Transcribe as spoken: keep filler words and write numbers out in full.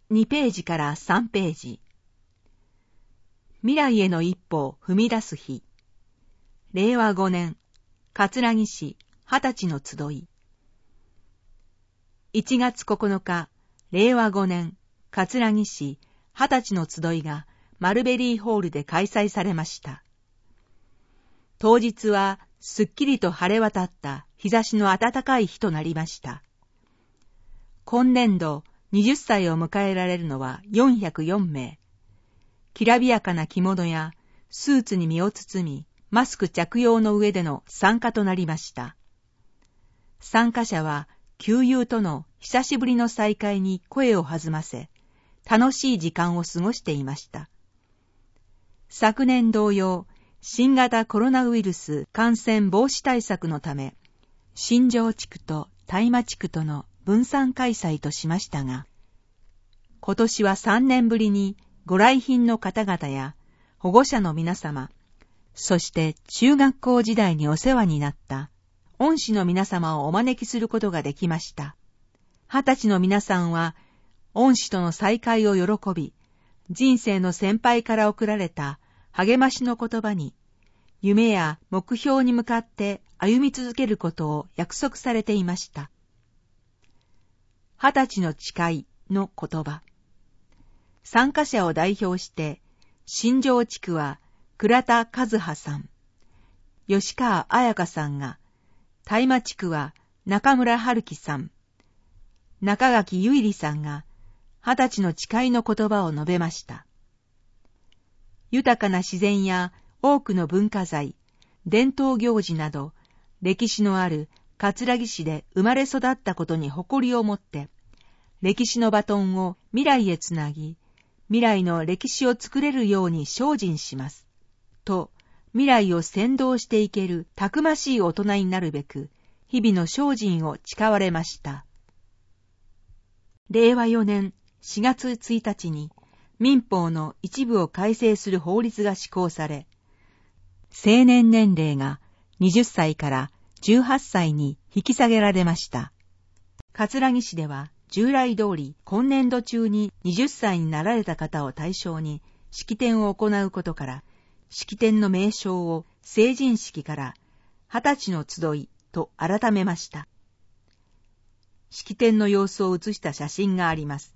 にページからさんページ。未来への一歩を踏み出す日。れいわごねん、葛城市二十歳の集い。いちがつここのか、れいわごねん、葛城市二十歳の集いがマルベリーホールで開催されました。当日はすっきりと晴れ渡った日差しの暖かい日となりました。今年度はたちを迎えられるのはよんひゃくよんめい。きらびやかな着物やスーツに身を包み、マスク着用の上での参加となりました。参加者は旧友との久しぶりの再会に声を弾ませ、楽しい時間を過ごしていました。昨年同様、新型コロナウイルス感染防止対策のため、新庄地区と大麻地区との分散開催としましたが、今年はさんねんぶりにご来賓の方々や保護者の皆様、そして中学校時代にお世話になった恩師の皆様をお招きすることができました。二十歳の皆さんは恩師との再会を喜び、人生の先輩から贈られた励ましの言葉に、夢や目標に向かって歩み続けることを約束されていました。二十歳の誓いの言葉。参加者を代表して、新庄地区は倉田和葉さん、吉川彩香さんが、大麻地区は中村春樹さん、中垣ゆいりさんが、二十歳の誓いの言葉を述べました。豊かな自然や多くの文化財、伝統行事など、歴史のある葛城市で生まれ育ったことに誇りを持って、歴史のバトンを未来へつなぎ、未来の歴史を作れるように精進します。と、未来を先導していけるたくましい大人になるべく、日々の精進を誓われました。れいわよねんしがつついたちに民法の一部を改正する法律が施行され、成年年齢がはたちからじゅうはっさいに引き下げられました。葛城市では従来通り今年度中にはたちになられた方を対象に式典を行うことから、式典の名称を成人式から二十歳の集いと改めました。式典の様子を写した写真があります。